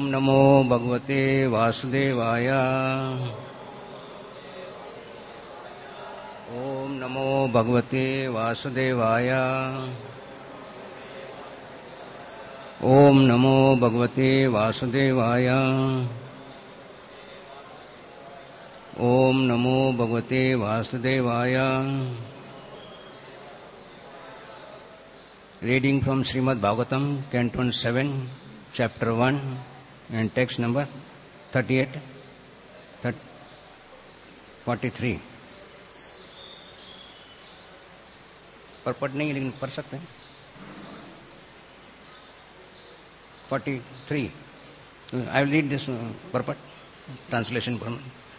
ओम नमो भगवते वासुदेवाय। ओम नमो भगवते वासुदेवाय। ओम नमो भगवते वासुदेवाय। ओम नमो भगवते वासुदेवाय। Reading from Srimad Bhagavatam, Canton 7, Chapter 1, and text number 38, 43. Purport नहीं लेकिन पढ़ सकते हैं। 43. I will read this purport translation for me.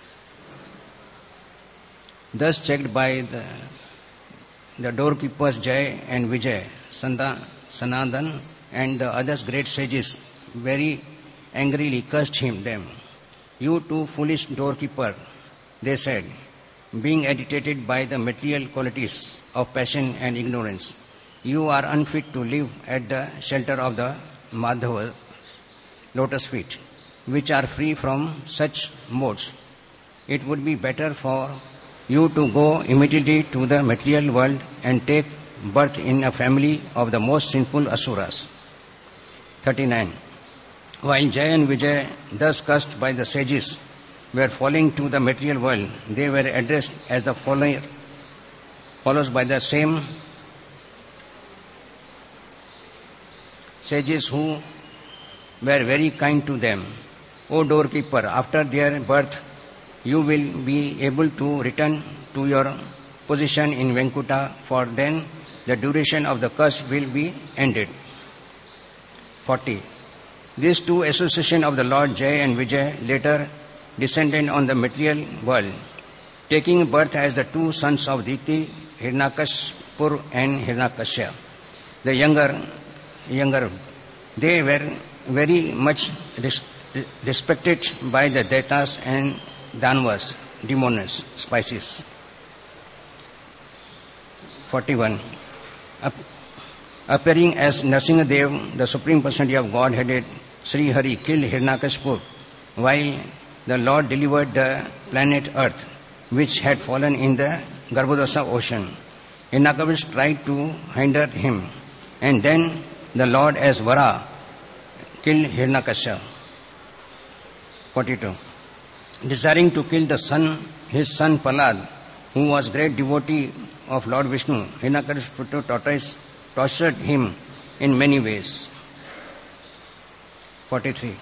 Thus checked by the doorkeepers Jay and Vijay, Sanandan and the others great sages very angrily cursed them. You too foolish doorkeeper, they said, being agitated by the material qualities of passion and ignorance, you are unfit to live at the shelter of the Madhava lotus feet, which are free from such modes. It would be better for you to go immediately to the material world and take birth in a family of the most sinful asuras. 39. While Jay and Vijay, thus cursed by the sages, were falling to the material world, they were addressed as the follows by the same sages who were very kind to them. O doorkeeper, after their birth, you will be able to return to your position in Venkuta, for then the duration of the curse will be ended. 40. These two associations of the Lord Jay and Vijay later descended on the material world, taking birth as the two sons of Diti, Hiranyakashpur and Hiranyakasya. The younger, they were very much respected by the Daitas and Danvas, demons, spices. 41. Appearing as Nrsimhadev, the Supreme Personality of Godhead, Sri Hari killed Hiranyakashipu while the Lord delivered the planet Earth, which had fallen in the Garbhodasa ocean. Hiranyakashipu tried to hinder him, and then the Lord as Vara killed Hiranyakashipu. 42. Desiring to kill his son Prahlad, who was great devotee of Lord Vishnu, Hiranyakashipu tortured him in many ways. 43.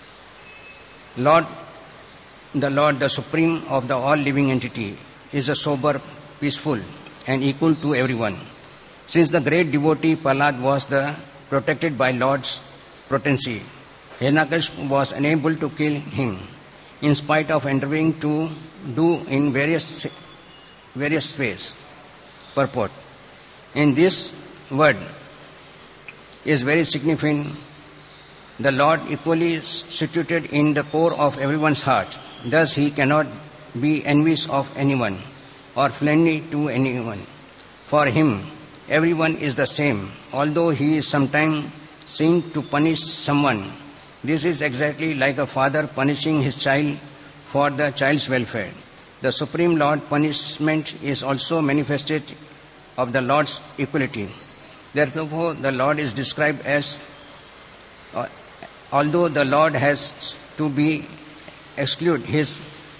The Lord, the Supreme of the all living entity, is a sober, peaceful, and equal to everyone. Since the great devotee Prahlad was protected by Lord's potency, Hiranyakashipu was unable to kill him, in spite of endeavoring to do in various ways. Purport. In this word is very significant. The Lord equally situated in the core of everyone's heart. Thus he cannot be envious of anyone or friendly to anyone. For him, everyone is the same, although he is sometimes seen to punish someone. This is exactly like a father punishing his child for the child's welfare. The Supreme Lord punishment is also manifested of the Lord's equality. Therefore, the Lord is described as, although the Lord has to be exclude his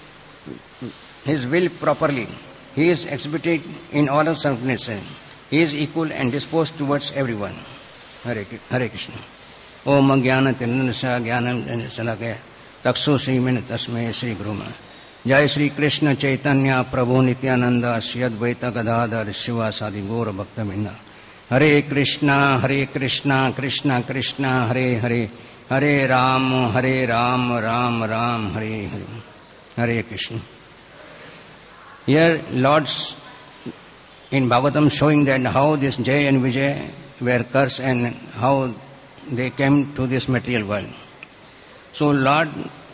will properly, he is exhibited in all circumstances. He is equal and disposed towards everyone. Hare Krishna. Om Jnana Tirnasa Jnanam Salakaya Taksu Srimin Tasmay Sri Guru Jai Sri Krishna Chaitanya Prabhu Nityananda Sri Advaita Gadadhar Shiva Sadi Gaura Bhakta Minna. Hare Krishna Krishna Krishna Hare Hare Hare Ram Ram Ram Hare Hare. Hare Krishna. Here Lord's in Bhagavatam showing that how this Jay and Vijay were cursed and how they came to this material world. So Lord,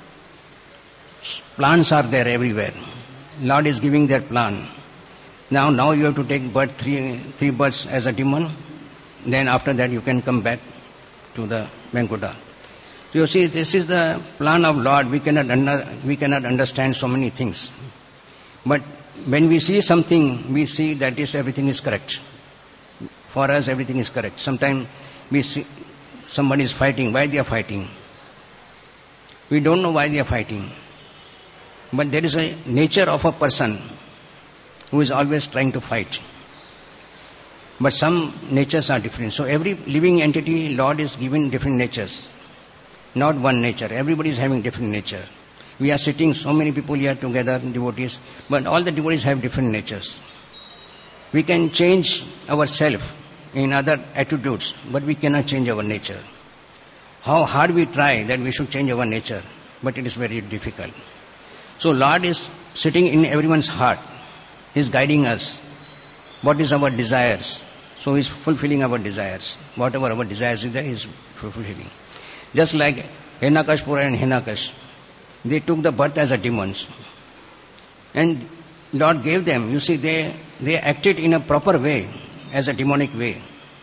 plans are there everywhere. Lord is giving their plan. Now you have to take birth, three births as a demon. Then after that you can come back to the Venkuta. So you see, this is the plan of Lord. We cannot understand so many things. But when we see something, we see that everything is correct. For us, everything is correct. Sometimes we see somebody is fighting. Why they are fighting? We don't know why they are fighting. But there is a nature of a person who is always trying to fight. But some natures are different. So every living entity, Lord is given different natures. Not one nature. Everybody is having different nature. We are sitting, so many people here together, devotees, but all the devotees have different natures. We can change ourselves in other attitudes, but we cannot change our nature. How hard we try that we should change our nature, but it is very difficult. So Lord is sitting in everyone's heart. He is guiding us. What is our desires? So He is fulfilling our desires. Whatever our desires is there, He is fulfilling. Just like Hiranyakashipu and Hiranyakash, they took the birth as a demons. And Lord gave them, you see, they acted in a proper way, as a demonic way.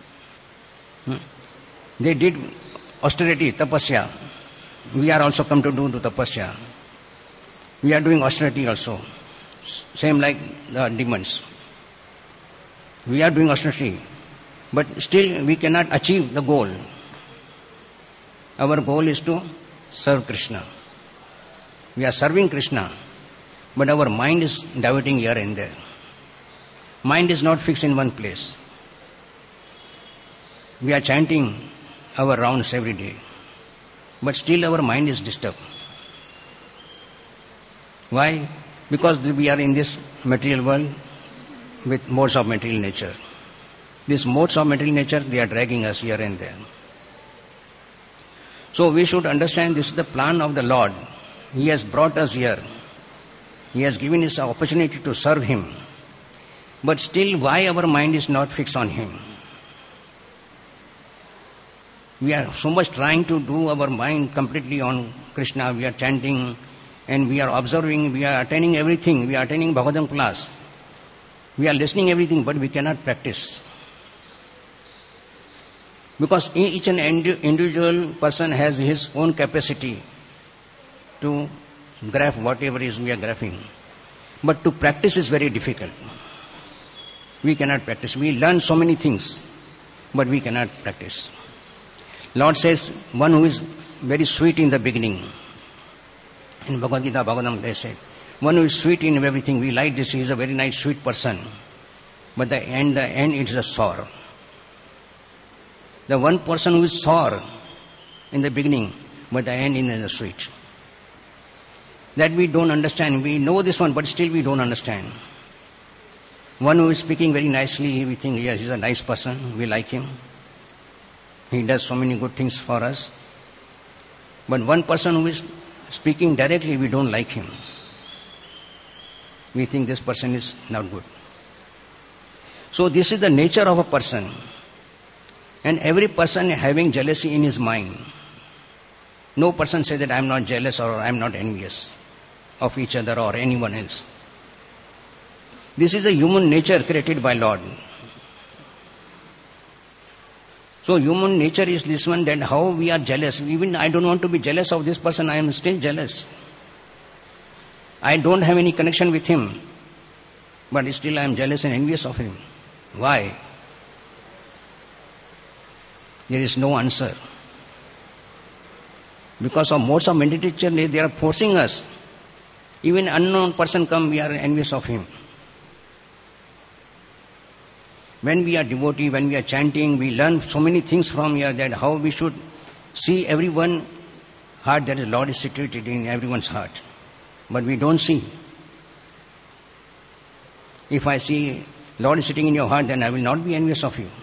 They did austerity, tapasya. We are also come to do tapasya. We are doing austerity also. Same like the demons. We are doing austerity. But still we cannot achieve the goal. Our goal is to serve Krishna. We are serving Krishna, but our mind is diverting here and there. Mind is not fixed in one place. We are chanting our rounds every day, but still our mind is disturbed. Why? Because we are in this material world with modes of material nature. These modes of material nature, they are dragging us here and there. So we should understand this is the plan of the Lord. He has brought us here. He has given us an opportunity to serve Him. But still, why our mind is not fixed on Him? We are so much trying to do our mind completely on Krishna. We are chanting and we are observing, we are attending everything. We are attending Bhagavatam class. We are listening everything, but we cannot practice. Because each and individual person has his own capacity to graph whatever is we are graphing. But to practice is very difficult. We cannot practice. We learn so many things, but we cannot practice. Lord says, one who is very sweet in the beginning. In Bhagavad Gita, Bhagavatam, they say, one who is sweet in everything, we like this, he is a very nice, sweet person. But the end it is a sour. The one person who is sour in the beginning, but the end is a sweet. That we don't understand. We know this one, but still we don't understand. One who is speaking very nicely, we think, yes, he's a nice person, we like him. He does so many good things for us. But one person who is speaking directly, we don't like him. We think this person is not good. So this is the nature of a person. And every person having jealousy in his mind. No person says that I am not jealous or I am not envious of each other or anyone else. This is a human nature created by Lord. So human nature is this one, that how we are jealous. Even I don't want to be jealous of this person, I am still jealous. I don't have any connection with him, but still I am jealous and envious of him. Why? There is no answer. Because of modes of meditation, they are forcing us. Even unknown person come, we are envious of him. When we are devotee, when we are chanting, we learn so many things from here, that how we should see everyone heart, that the Lord is situated in everyone's heart. But we don't see. If I see Lord is sitting in your heart, then I will not be envious of you.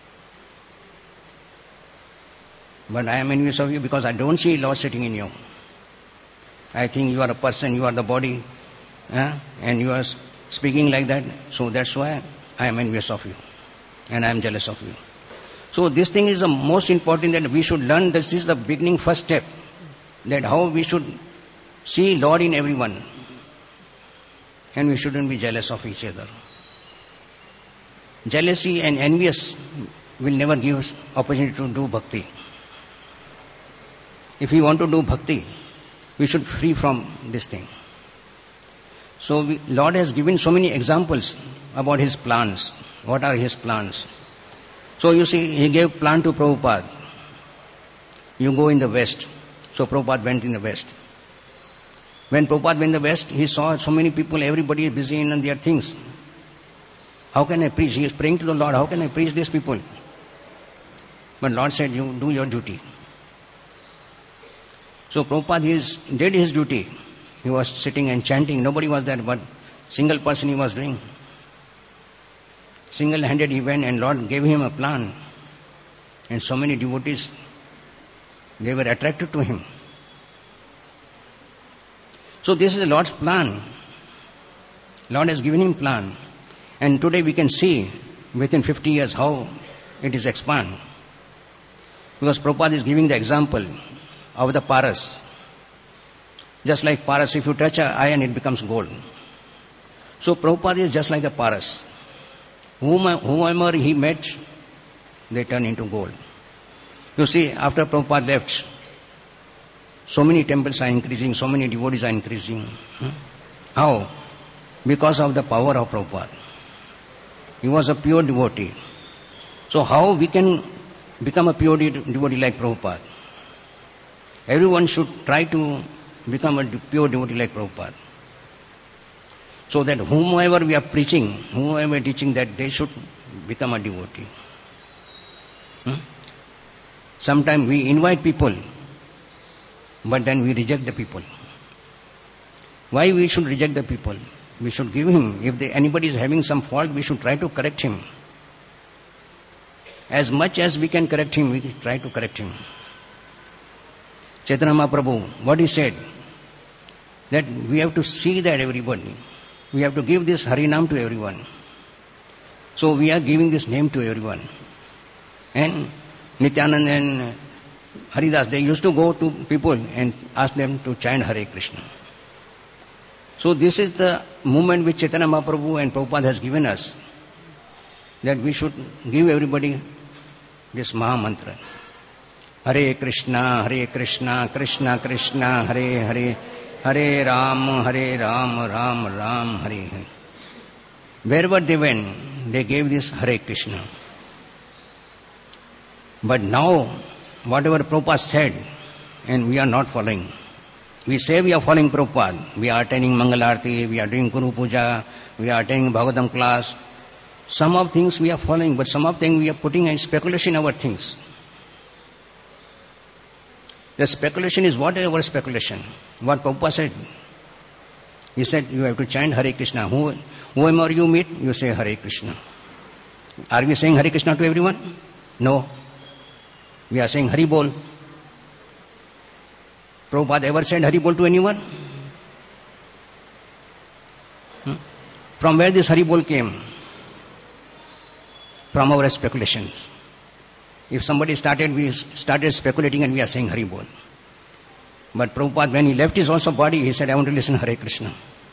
But I am envious of you because I don't see Lord sitting in you. I think you are a person, you are the body, and you are speaking like that. So that's why I am envious of you and I am jealous of you. So this thing is the most important, that we should learn. This is the beginning, first step, that how we should see Lord in everyone, and we shouldn't be jealous of each other. Jealousy and envious will never give us opportunity to do bhakti. If we want to do bhakti, we should free from this thing. So Lord has given so many examples about His plans. What are His plans? So you see, He gave plan to Prabhupada. You go in the West. So Prabhupada went in the West. When Prabhupada went in the West, he saw so many people, everybody is busy in their things. How can I preach? He is praying to the Lord, how can I preach these people? But Lord said, you do your duty. So Prabhupada did his duty. He was sitting and chanting. Nobody was there, but single person he was doing. Single-handed he went, and Lord gave him a plan. And so many devotees, they were attracted to him. So this is the Lord's plan. Lord has given him plan. And today we can see within 50 years how it is expanded. Because Prabhupada is giving the example of the paras. Just like paras, if you touch an iron, it becomes gold. So Prabhupada is just like a paras. Whomever he met, they turn into gold. You see, after Prabhupada left, so many temples are increasing, so many devotees are increasing. How? Because of the power of Prabhupada. He was a pure devotee. So how we can become a pure devotee like Prabhupada? Everyone should try to become a pure devotee like Prabhupada. So that whomever we are preaching, whomever we are teaching, that they should become a devotee. Sometimes we invite people, but then we reject the people. Why we should reject the people? We should give him. If anybody is having some fault, we should try to correct him. As much as we can correct him, we try to correct him. Chaitanya Mahaprabhu, what he said, that we have to see that everybody. We have to give this Harinam to everyone. So we are giving this name to everyone. And Nityananda and Haridas, they used to go to people and ask them to chant Hare Krishna. So this is the movement which Chaitanya Mahaprabhu and Prabhupada has given us, that we should give everybody this Maha Mantra. Hare Krishna, Krishna Krishna, Hare Hare, Hare Ram, Ram Ram, Hare Hare. Wherever they went, they gave this Hare Krishna. But now, whatever Prabhupada said, and we are not following. We say we are following Prabhupada. We are attending Mangalarti, we are doing Guru Puja, we are attending Bhagavatam class. Some of things we are following, but some of things we are putting in speculation in our things. The speculation is whatever speculation. What Prabhupada said. He said you have to chant Hare Krishna. Whoever you meet, you say Hare Krishna. Are we saying Hare Krishna to everyone? No. We are saying Hari Bol. Prabhupada ever said Hari Bol to anyone? From where this Hari Bol came? From our speculations. If somebody we started speculating and we are saying Hari Bol. But Prabhupada, when he left his also body, he said, I want to listen Hare Krishna.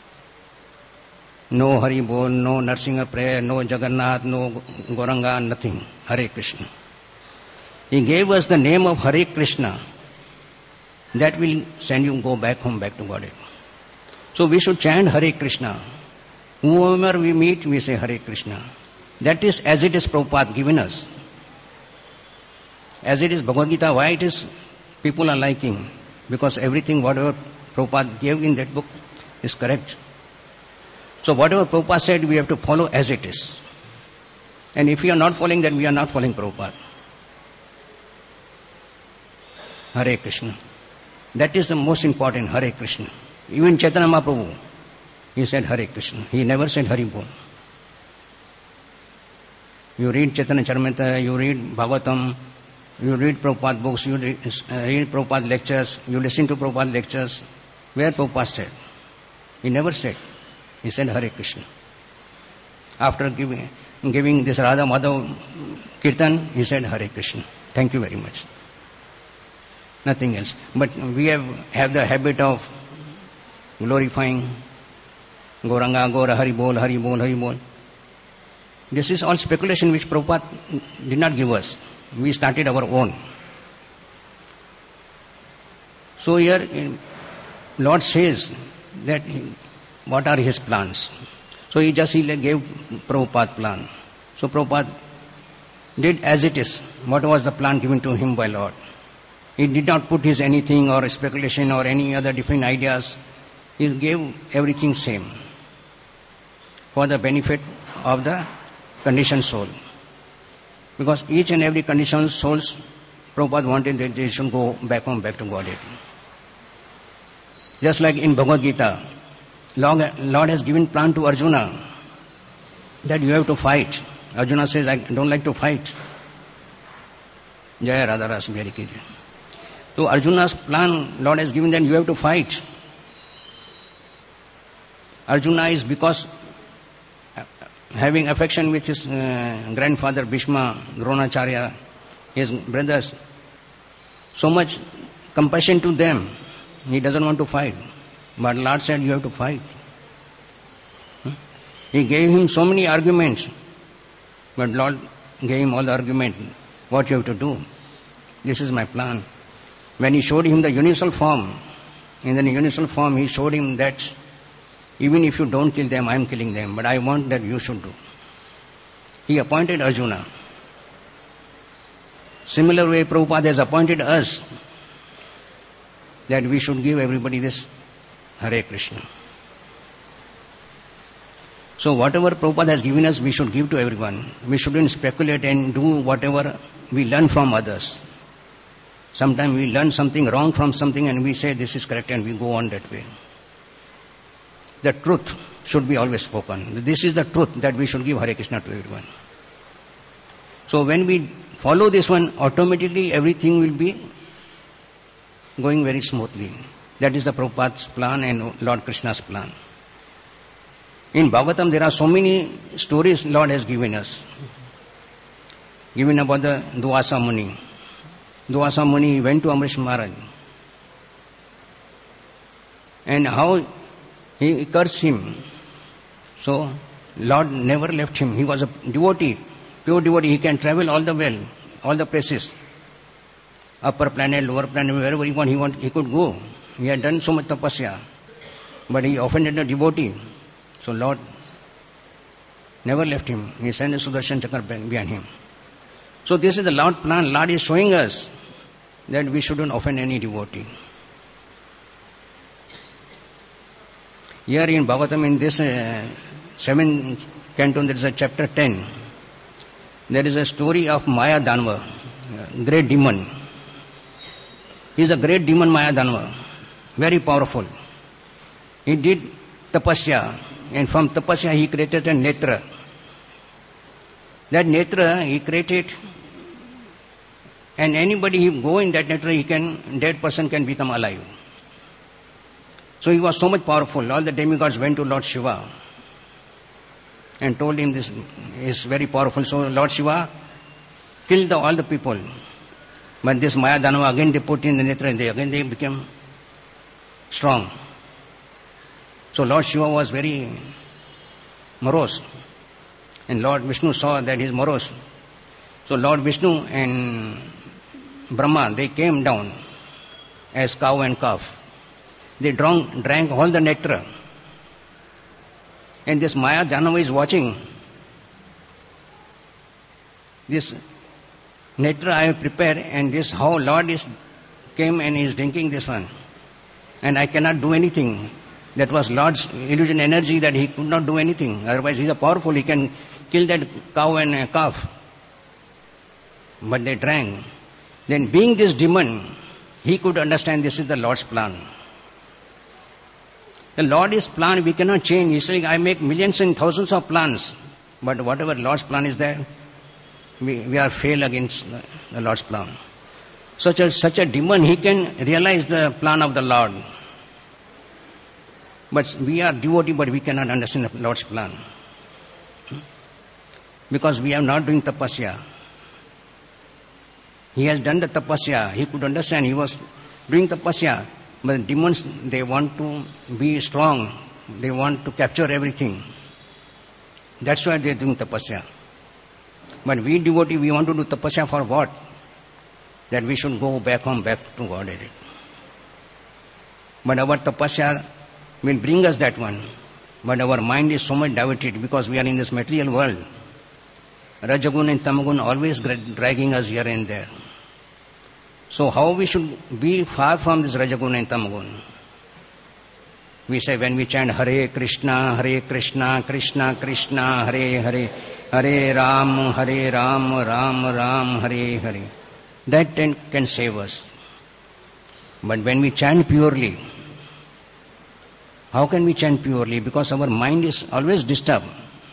No Hari Bol, no Narsinga prayer, no Jagannath, no Gauranga, nothing. Hare Krishna. He gave us the name of Hare Krishna. That will send you go back home, back to Godhead. So we should chant Hare Krishna. Whoever we meet, we say Hare Krishna. That is as it is Prabhupada given us. As it is Bhagavad Gita, why it is people are liking? Because everything, whatever Prabhupada gave in that book is correct. So whatever Prabhupada said, we have to follow as it is. And if we are not following that, we are not following Prabhupada. Hare Krishna. That is the most important, Hare Krishna. Even Chaitanya Mahaprabhu, he said Hare Krishna. He never said Hari Bol. You read Chaitanya Charitamrita, you read Bhagavatam, you read Prabhupada books, you read Prabhupada lectures, you listen to Prabhupada lectures. Where Prabhupada said? He never said. He said Hare Krishna. After giving this Radha Madhav Kirtan, he said Hare Krishna. Thank you very much. Nothing else. But we have the habit of glorifying Gauranga, Gaura, Hari Bol, Hari Bol, Hari Bol. This is all speculation which Prabhupada did not give us. We started our own. So here Lord says that what are his plans. So he gave Prabhupada plan. So Prabhupada did as it is. What was the plan given to him by Lord? He did not put his anything or speculation or any other different ideas. He gave everything same for the benefit of the conditioned soul. Because each and every conditioned souls, Prabhupada wanted that they should go back home, back to Godhead. Just like in Bhagavad Gita, Lord has given plan to Arjuna that you have to fight. Arjuna says, I don't like to fight. Jaya Radha Ras Bihari ki Jai. So Arjuna's plan, Lord has given that you have to fight. Arjuna is because having affection with his grandfather Bhishma, Dronacharya, his brothers, so much compassion to them, he doesn't want to fight. But Lord said, you have to fight. He gave him so many arguments, but Lord gave him all the argument, what you have to do. This is my plan. When he showed him the universal form, in the universal form he showed him that even if you don't kill them, I am killing them, but I want that you should do. He appointed Arjuna. Similar way Prabhupada has appointed us that we should give everybody this Hare Krishna. So whatever Prabhupada has given us, we should give to everyone. We shouldn't speculate and do whatever we learn from others. Sometimes we learn something wrong from something and we say this is correct and we go on that way. The truth should be always spoken. This is the truth that we should give Hare Krishna to everyone. So when we follow this one, automatically everything will be going very smoothly. That is the Prabhupada's plan and Lord Krishna's plan. In Bhagavatam there are so many stories Lord has given us. Given about the Duvasa Muni. Duvasa Muni went to Amrish Maharaj. And how he cursed him. So Lord never left him. He was a devotee, pure devotee. He can travel all the places. Upper planet, lower planet, wherever he could go. He had done so much tapasya. But he offended a devotee. So Lord never left him. He sent a Sudarshan Chakra behind him. So this is the Lord plan. Lord is showing us that we shouldn't offend any devotee. Here in Bhagavatam, in this 7th canton, there is a chapter 10. There is a story of Maya Danava, great demon. He is a great demon, Maya Danava, very powerful. He did tapasya, and from tapasya he created a netra. That netra he created, and anybody who go in that netra, dead person can become alive. So he was so much powerful. All the demigods went to Lord Shiva and told him this is very powerful. So Lord Shiva killed all the people. But this Maya Danava, again they put in the netra and again they became strong. So Lord Shiva was very morose. And Lord Vishnu saw that he is morose. So Lord Vishnu and Brahma, they came down as cow and calf. They drank all the nectar. And this Maya Danava is watching. This nectar I have prepared, and this how Lord came and is drinking this one. And I cannot do anything. That was Lord's illusion energy that he could not do anything. Otherwise he is powerful. He can kill that cow and calf. But they drank. Then being this demon, he could understand this is the Lord's plan. The Lord's plan we cannot change. He's saying, I make millions and thousands of plans. But whatever Lord's plan is there, we are fail against the Lord's plan. Such a demon, he can realize the plan of the Lord. But we are devotee, but we cannot understand the Lord's plan. Because we are not doing tapasya. He has done the tapasya. He could understand. He was doing tapasya. But demons, they want to be strong. They want to capture everything. That's why they are doing tapasya. But we devotee, we want to do tapasya for what? That we should go back home, back to God. But our tapasya will bring us that one. But our mind is so much diverted because we are in this material world. Rajagun and Tamagun always dragging us here and there. So how we should be far from this Rajagun and Tamagun? We say when we chant Hare Krishna, Krishna Krishna, Hare Hare, Hare Ram, Ram Ram, Hare Hare. That can save us. But when we chant purely, how can we chant purely? Because our mind is always disturbed.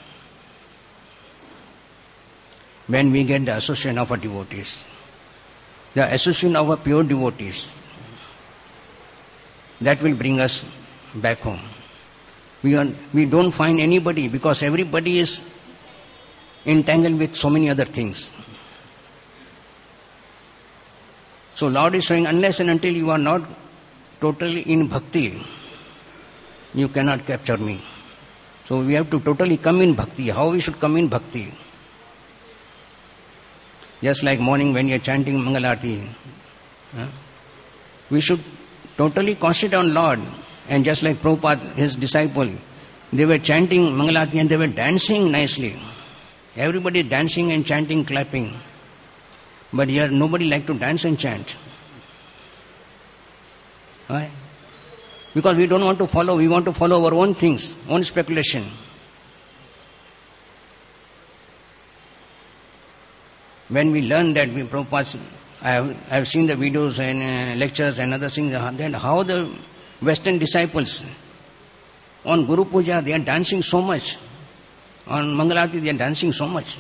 When we get the association of our devotees, the association of our pure devotees, that will bring us back home. We don't find anybody because everybody is entangled with so many other things. So Lord is showing, unless and until you are not totally in bhakti, you cannot capture me. So we have to totally come in bhakti. How we should come in bhakti? Just like morning when you are chanting Mangalarti, we should totally concentrate on Lord. And just like Prabhupada, his disciple, they were chanting Mangalarti and they were dancing nicely. Everybody dancing and chanting, clapping. But here nobody like to dance and chant. Why? Because we don't want to follow, we want to follow our own things, own speculation. When we learn that, Prabhupada, I have seen the videos and lectures and other things, then how the Western disciples on Guru Puja, they are dancing so much. On Mangalarti, they are dancing so much.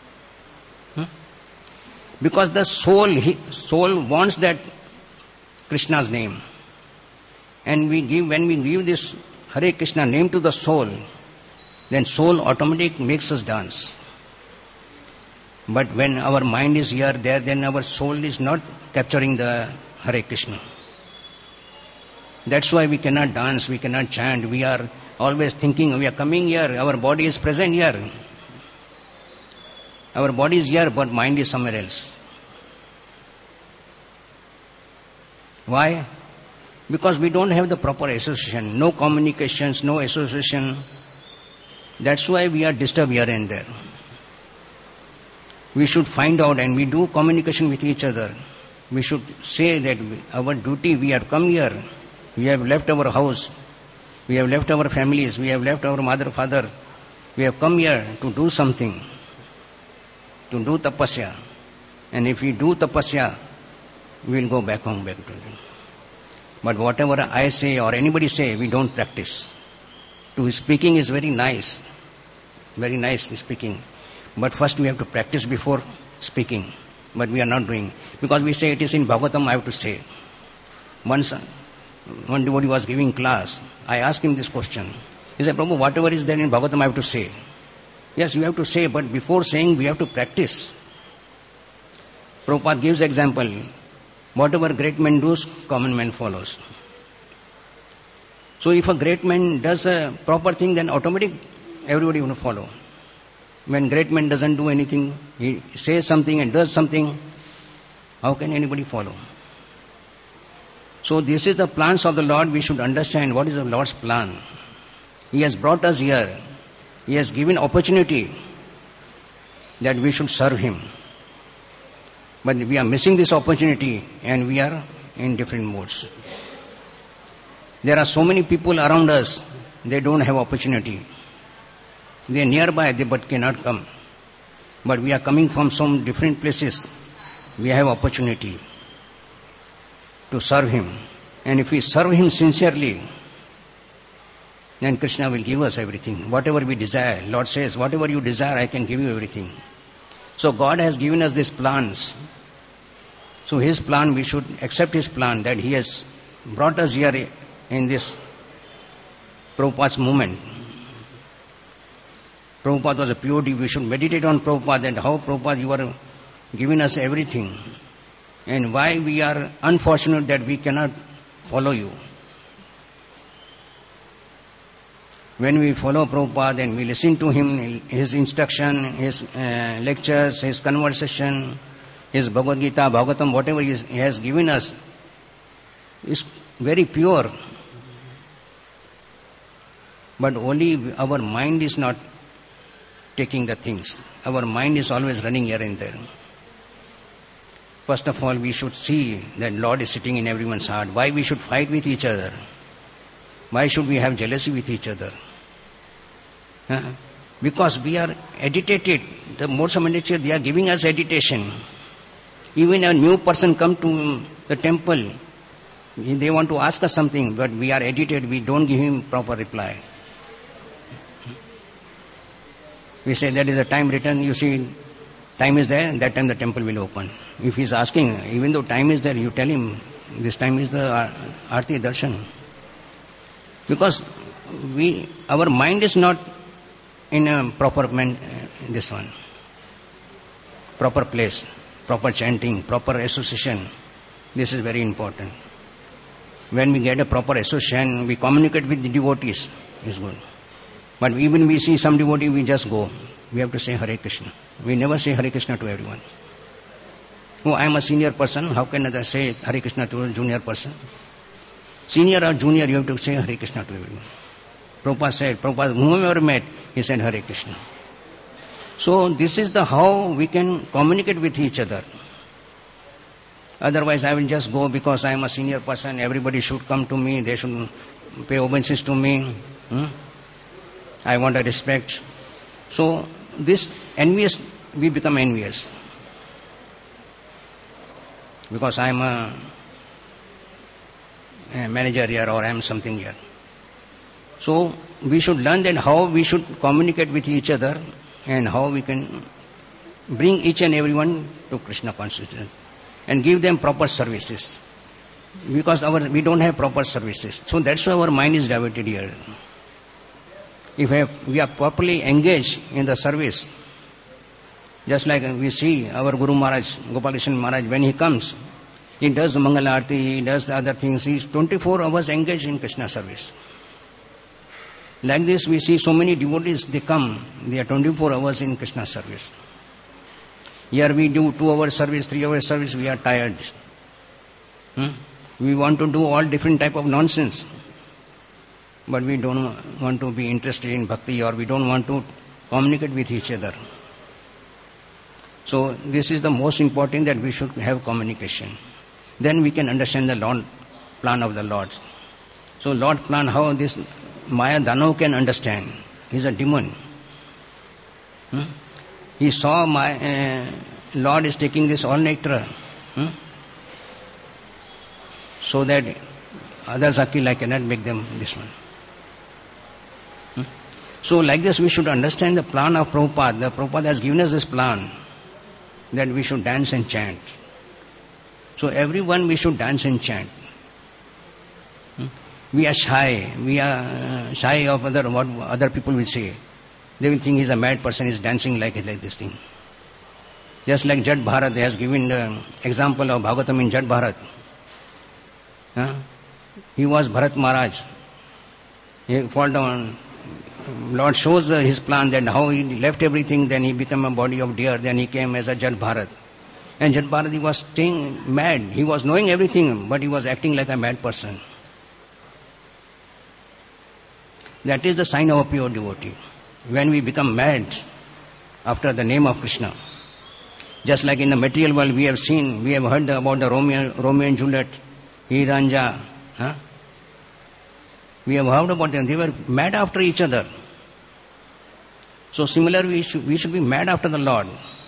Because the soul wants that Krishna's name. And when we give this Hare Krishna name to the soul, then soul automatically makes us dance. But when our mind is here, there, then our soul is not capturing the Hare Krishna. That's why we cannot dance, we cannot chant. We are always thinking, we are coming here, our body is present here. Our body is here, but mind is somewhere else. Why? Because we don't have the proper association, no communications, no association. That's why we are disturbed here and there. We should find out, and we do communication with each other. We should say that our duty, we have come here, we have left our house, we have left our families, we have left our mother, father. We have come here to do something, to do tapasya. And if we do tapasya, we will go back home, back to him. But whatever I say or anybody say, we don't practice. To speaking is very nice speaking. But first we have to practice before speaking. But we are not doing. Because we say it is in Bhagavatam, I have to say. Once one devotee was giving class, I asked him this question. He said, Prabhu, whatever is there in Bhagavatam, I have to say. Yes, you have to say, but before saying, we have to practice. Prabhupada gives example. Whatever great man does, common man follows. So if a great man does a proper thing, then automatically everybody will follow. When great man doesn't do anything, he says something and does something, how can anybody follow? So this is the plans of the Lord. We should understand what is the Lord's plan. He has brought us here. He has given opportunity that we should serve Him. But we are missing this opportunity and we are in different modes. There are so many people around us, they don't have opportunity. They are nearby, but cannot come. But we are coming from some different places. We have opportunity to serve Him. And if we serve Him sincerely, then Krishna will give us everything. Whatever we desire. Lord says, whatever you desire, I can give you everything. So God has given us these plans. So His plan, we should accept His plan that He has brought us here in this Prabhupada's movement. Prabhupada was a pure devotee. We should meditate on Prabhupada and how Prabhupada, you are giving us everything. And why we are unfortunate that we cannot follow you. When we follow Prabhupada and we listen to him, his instruction, his lectures, his conversation, his Bhagavad Gita, Bhagavatam, whatever he has given us, is very pure. But only our mind is not taking the things. Our mind is always running here and there. First of all, we should see that Lord is sitting in everyone's heart. Why we should fight with each other? Why should we have jealousy with each other? Because we are agitated. The modes of nature, they are giving us agitation. Even a new person come to the temple, they want to ask us something, but we are agitated, we don't give him proper reply. We say that is a time written, you see, time is there, that time the temple will open. If he is asking, even though time is there, you tell him, this time is the Aarti Darshan. Because our mind is not in a proper proper place, proper chanting, proper association. This is very important. When we get a proper association, we communicate with the devotees. It's good. But even we see some devotee, we just go. We have to say Hare Krishna. We never say Hare Krishna to everyone. Oh, I am a senior person. How can I say Hare Krishna to a junior person? Senior or junior, you have to say Hare Krishna to everyone. Prabhupada, whomever met, he said Hare Krishna. So this is the how we can communicate with each other. Otherwise, I will just go because I am a senior person. Everybody should come to me. They should pay obeisances to me. I want a respect. So this envious, we become envious. Because I am a manager here or I am something here. So we should learn that how we should communicate with each other and how we can bring each and everyone to Krishna consciousness and give them proper services. Because we don't have proper services. So that's why our mind is diverted here. If we are properly engaged in the service, just like we see our Guru Maharaj, Gopal Krishna Maharaj, when he comes, he does Mangala Aarti, he does the other things. He is 24 hours engaged in Krishna service. Like this, we see so many devotees, they come, they are 24 hours in Krishna service. Here we do 2 hours service, 3 hours service, we are tired. We want to do all different type of nonsense. But we don't want to be interested in bhakti or we don't want to communicate with each other. So this is the most important, that we should have communication. Then we can understand the plan of the Lord. So Lord plan, how this Maya Danav can understand. He is a demon. He saw Lord is taking this all nectar. So that others are killed, I cannot make them this one. So like this we should understand the plan of Prabhupada. The Prabhupada has given us this plan that we should dance and chant. So everyone we should dance and chant. We are shy. We are shy of what other people will say. They will think he is a mad person, he is dancing like this thing. Just like Jat Bharat, they has given the example of Bhagavatam in Jat Bharat. He was Bharat Maharaj. He fall down. Lord shows his plan, that how he left everything, then he became a body of deer, then he came as a Jat Bharat. And Jat Bharat, he was staying mad. He was knowing everything, but he was acting like a mad person. That is the sign of a pure devotee. When we become mad after the name of Krishna. Just like in the material world we have seen, we have heard about the Romeo and Juliet, Hiranja. We have heard about them. They were mad after each other. So similarly, we should be mad after the Lord.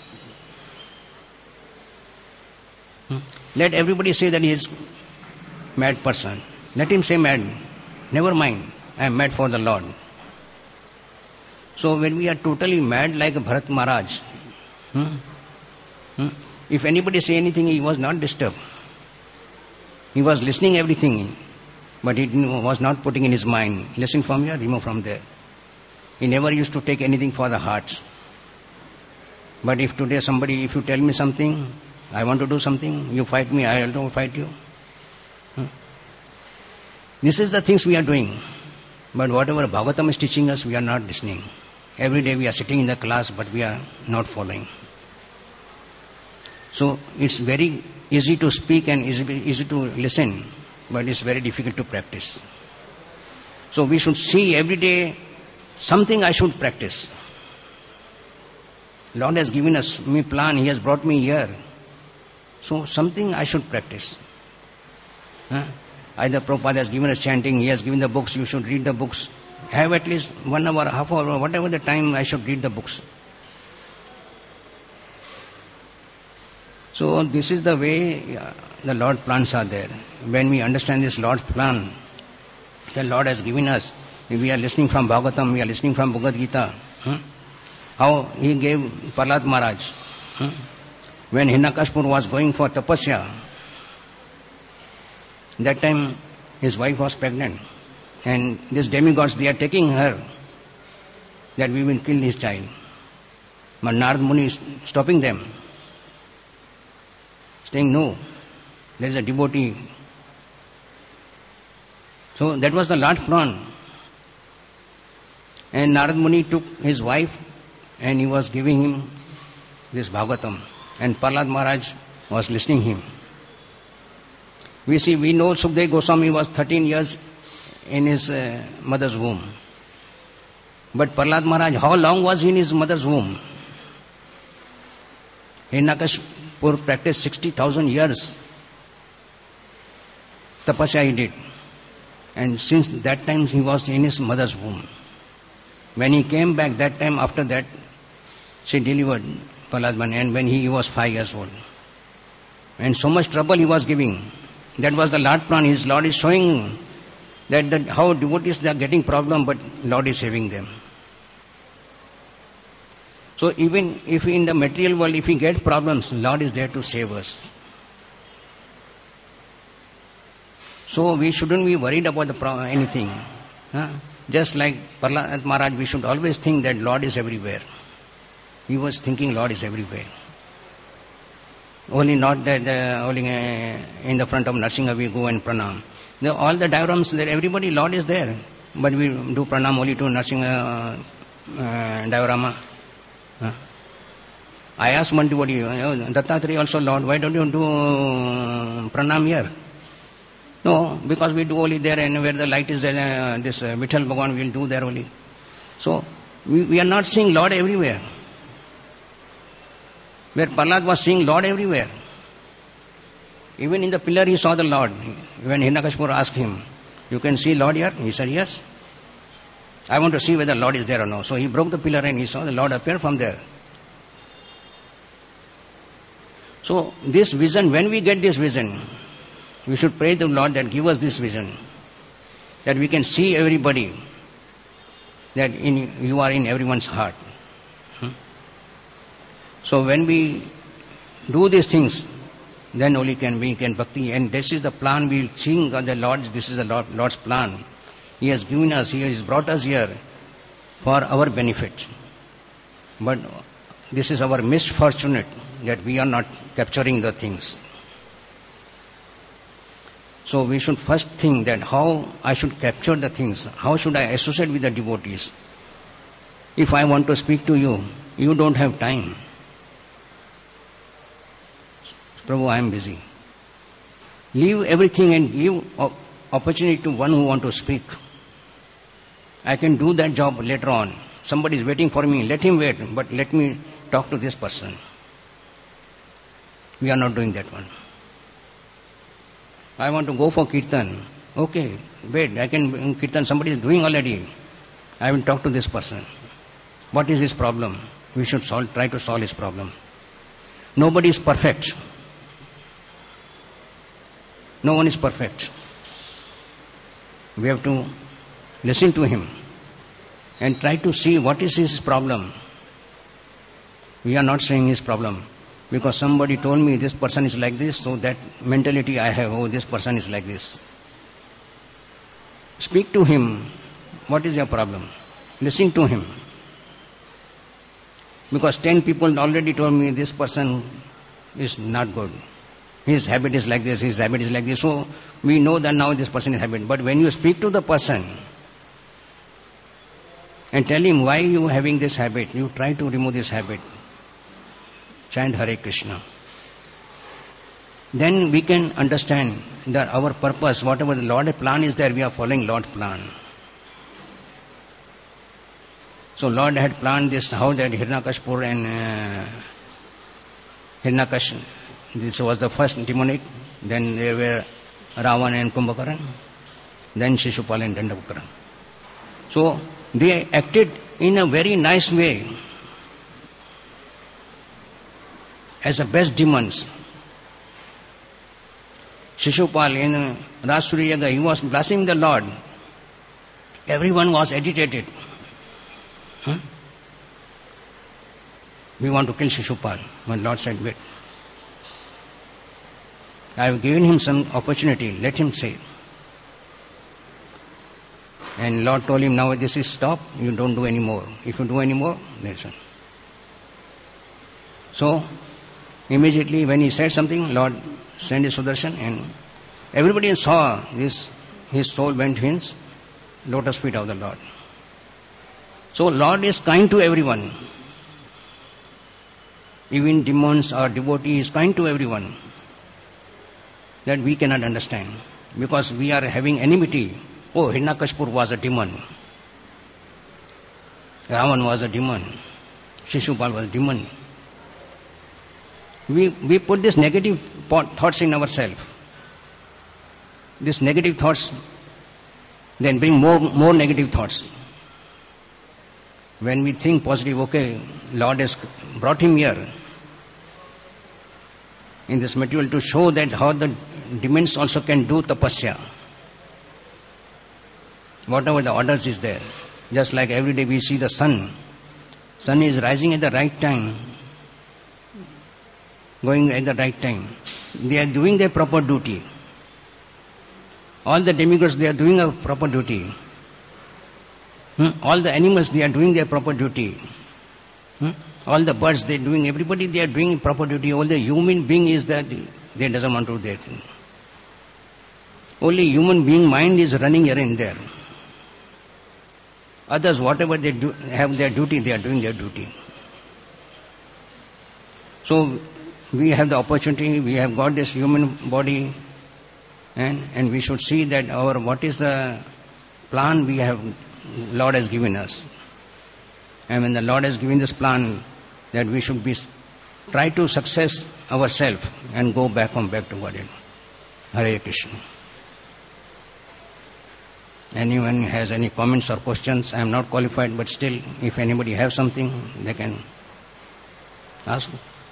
Let everybody say that he is mad person. Let him say mad. Never mind. I am mad for the Lord. So when we are totally mad like Bharat Maharaj, if anybody say anything, he was not disturbed. He was listening everything, but he was not putting in his mind. Listen from here, remove from there. He never used to take anything for the heart. But if today if you tell me something, I want to do something, you fight me, I will fight you. This is the things we are doing. But whatever Bhagavatam is teaching us, we are not listening. Every day we are sitting in the class, but we are not following. So it's very easy to speak and easy to listen, but it's very difficult to practice. So we should see every day something I should practice. Lord has given us me plan, He has brought me here. So something I should practice. Either Prabhupada has given us chanting, He has given the books, you should read the books. Have at least 1 hour, half hour, whatever the time I should read the books. So this is the way the Lord plans are there. When we understand this Lord's plan, the Lord has given us, we are listening from Bhagavatam, we are listening from Bhagavad Gita, how He gave Prahlad Maharaj. When Hiranyakashipu was going for tapasya, that time his wife was pregnant. And these demigods, they are taking her, that we will kill his child. But Narad Muni is stopping them, saying, no, there is a devotee. So that was the Lord's plan. And Narad Muni took his wife and he was giving him this Bhagavatam. And Prahlad Maharaj was listening him. We know Sukdev Goswami was 13 years in his mother's womb. But Prahlad Maharaj, how long was he in his mother's womb? Hiranyakashipu practiced 60,000 years. Tapasya he did. And since that time he was in his mother's womb. When he came back that time, after that, she delivered Prahlad Maharaj, and when he was 5 years old. And so much trouble he was giving. That was the Lord plan. His Lord is showing that how devotees they are getting problem, but Lord is saving them. So even if in the material world, if we get problems, Lord is there to save us. So we shouldn't be worried about anything. Just like Prahlad Maharaj, we should always think that Lord is everywhere. He was thinking Lord is everywhere. Only not that only in the front of Narsinga we go and pranam. All the diagrams there, everybody, Lord is there. But we do pranam only to Narsinga diorama. I asked one devotee, Dattatreya also Lord, why don't you do pranam here? No, because we do only there, and where the light is there, this Vithal Bhagavan will do there only. So we are not seeing Lord everywhere. Where Prahlad was seeing Lord everywhere. Even in the pillar he saw the Lord. When Hiranyakashipu asked him, you can see Lord here? He said, yes. I want to see whether Lord is there or no. So he broke the pillar and he saw the Lord appear from there. So this vision, when we get this vision, we should pray to the Lord that give us this vision. That we can see everybody. That you are in everyone's heart. So when we do these things, then only we can bhakti. And this is the plan we will sing on the Lord. This is the Lord's plan. He has given us, He has brought us here for our benefit. But this is our misfortunate that we are not capturing the things. So we should first think that how I should capture the things. How should I associate with the devotees? If I want to speak to you, you don't have time. Prabhu, I am busy. Leave everything and give opportunity to one who want to speak. I can do that job later on. Somebody is waiting for me. Let him wait, but let me talk to this person. We are not doing that one. I want to go for kirtan. Okay, wait, I can kirtan. Somebody is doing already. I will talk to this person. What is his problem? We should try to solve his problem. Nobody is perfect. No one is perfect. We have to listen to him and try to see what is his problem. We are not saying his problem because somebody told me this person is like this, so that mentality I have, oh, this person is like this. Speak to him. What is your problem? Listen to him. Because 10 people already told me this person is not good. His habit is like this, his habit is like this. So we know that now this person is habit. But when you speak to the person and tell him why you are having this habit, you try to remove this habit. Chant Hare Krishna. Then we can understand that our purpose, whatever the Lord's plan is there, we are following Lord's plan. So Lord had planned this, how that Hiranyakashipu and Hiranyakash, this was the first demonic, then there were Ravan and Kumbhakaran, then Shishupal and Dandavakara. So they acted in a very nice way as the best demons. Shishupal in Rasuri Yaga, he was blessing the Lord. Everyone was agitated. We want to kill Shishupal. But Lord said, wait. I have given him some opportunity. Let him say. And Lord told him, now this is stop. You don't do any more. If you do any more, that's one. So, immediately when he said something, Lord sent his Sudarshan and everybody saw this. His soul went to his lotus feet of the Lord. So Lord is kind to everyone. Even demons or devotees is kind to everyone. That we cannot understand. Because we are having enmity. Oh, Hiranyakashipu was a demon. Ravan was a demon. Shishupal was a demon. We put these negative thoughts in ourselves. These negative thoughts then bring more negative thoughts. When we think positive, okay, Lord has brought him here in this material to show that how the demons also can do tapasya. Whatever the orders is there. Just like every day we see the sun. Sun is rising at the right time. Going at the right time. They are doing their proper duty. All the demigods, they are doing a proper duty. All the animals, they are doing their proper duty. All the birds, they are doing, everybody, they are doing proper duty. All the human being is that they doesn't want to do that thing. Only human being mind is running here and there. Others, whatever they do, have their duty, they are doing their duty. So, we have the opportunity, we have got this human body, and we should see that what is the plan we have, Lord has given us. And when the Lord has given this plan, that we should try to success ourselves and go back to Godhead. Hare Krishna. Anyone has any comments or questions? I am not qualified, but still, if anybody has something, they can ask.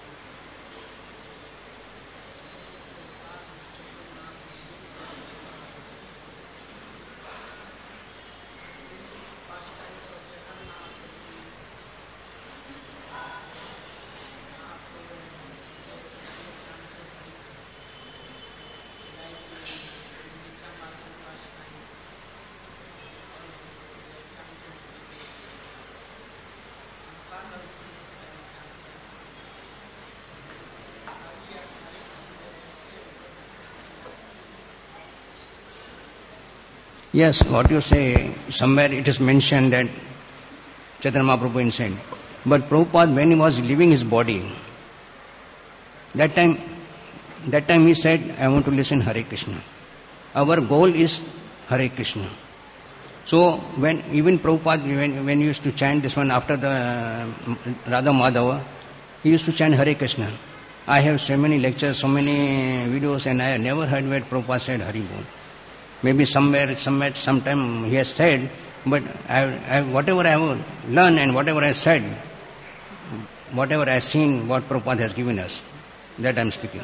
Yes, what you say, somewhere it is mentioned that Chaitanya Mahaprabhu said. But Prabhupada, when he was leaving his body, that time he said, I want to listen Hare Krishna. Our goal is Hare Krishna. So when even Prabhupada, when he used to chant this one after the Radha Madhava, he used to chant Hare Krishna. I have so many lectures, so many videos, and I have never heard where Prabhupada said Hari Bol. Maybe sometime he has said, but whatever I have learned and whatever I said, whatever I have seen, what Prabhupada has given us, that I am speaking.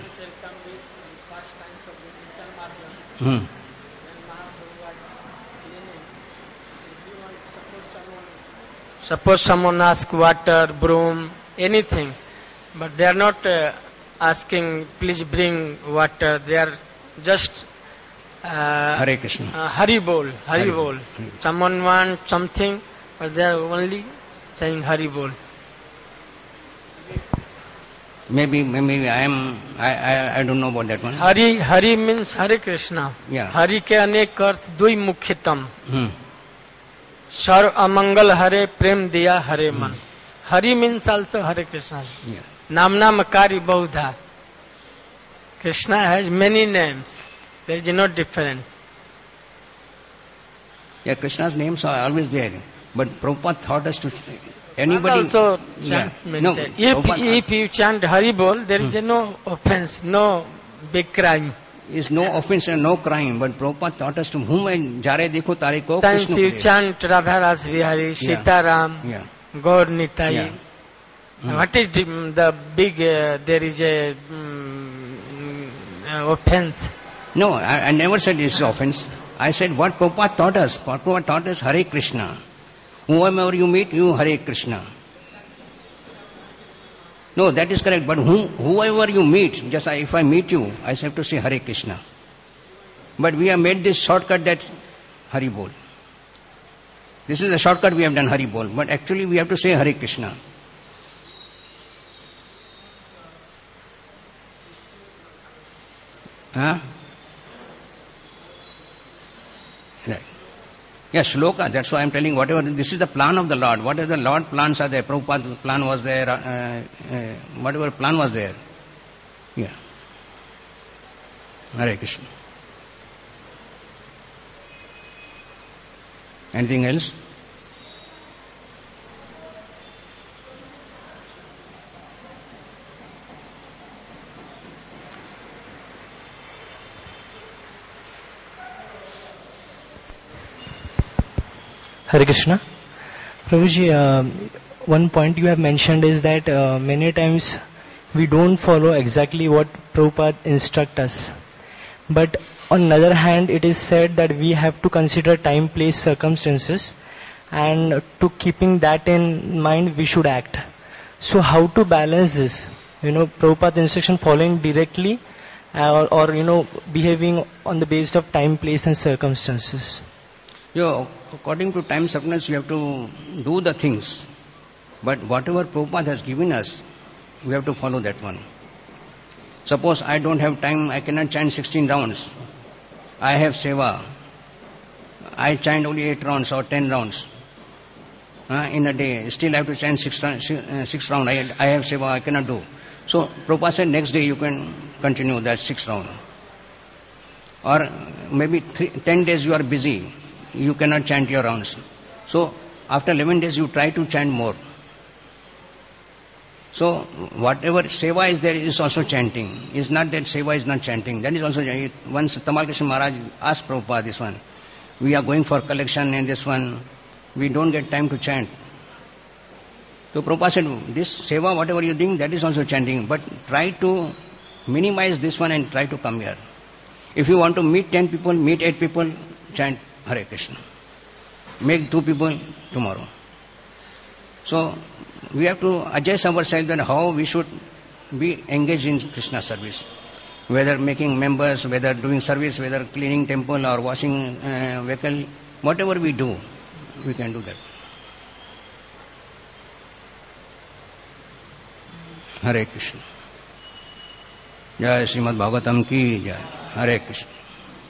Suppose someone asks water, broom, anything, but they are not asking, please bring water. They are just Hare Krishna. Hari Bol. Someone wants something, but they are only saying Hari Bol. Maybe I don't know about that one. Hari means Hare Krishna. Yeah. Hari के अनेक अर्थ दुई मुख्यतम. सर्व अमंगल हरे प्रेम दिया हरे मन. Hari means also Hare Krishna. Yeah. Namnamakari Baudha. Krishna has many names. There is no difference. Yeah, Krishna's names are always there. But Prabhupada taught us to, anybody... Also yeah, chant, no, if you chant Haribol, there is no offense, no big crime. is no offense and no crime, but Prabhupada taught us to whom jare dekho tare ko Times Krishna you ko chant Radha Ras Vihari, Sitaram, Yeah. Gaur Nitai. Yeah. What is the big, there is a offense? No, I never said it's offense. I said what Prabhupada taught us. Prabhupada taught us Hare Krishna. Whoever you meet, you Hare Krishna. No, that is correct. But whoever you meet, just if I meet you, I have to say Hare Krishna. But we have made this shortcut that Hari Bol. This is a shortcut we have done Hari Bol. But actually we have to say Hare Krishna. Huh? Right. Yeah, shloka, that's why I am telling whatever, this is the plan of the Lord. Whatever the Lord plans are there, Prabhupada's plan was there, whatever plan was there. Yeah. Hare Krishna. Anything else? Hare Krishna. Prabhuji, one point you have mentioned is that many times we don't follow exactly what Prabhupada instructs us. But on the other hand, it is said that we have to consider time, place, circumstances, and to keeping that in mind, we should act. So how to balance this? Prabhupada's instruction following directly or behaving on the basis of time, place and circumstances. According to time circumstances, you have to do the things. But whatever Prabhupada has given us, we have to follow that one. Suppose I don't have time, I cannot chant 16 rounds. I have seva. I chant only 8 rounds or 10 rounds in a day. Still I have to chant 6 rounds. I have seva, I cannot do. So Prabhupada said next day you can continue that 6 round. Or maybe 10 days you are busy. You cannot chant your rounds. So after 11 days you try to chant more. So whatever seva is there is also chanting. It's not that seva is not chanting. That is also, once Tamal Krishna Maharaj asked Prabhupada this one, we are going for collection and this one, we don't get time to chant. So Prabhupada said, this seva, whatever you think, that is also chanting. But try to minimize this one and try to come here. If you want to meet 10 people, meet 8 people, chant Hare Krishna. Make 2 people tomorrow. So we have to adjust ourselves that how we should be engaged in Krishna service. Whether making members, whether doing service, whether cleaning temple or washing vehicle, whatever we do, we can do that. Hare Krishna. Jai Srimad Bhagavatam ki jai. Hare Krishna.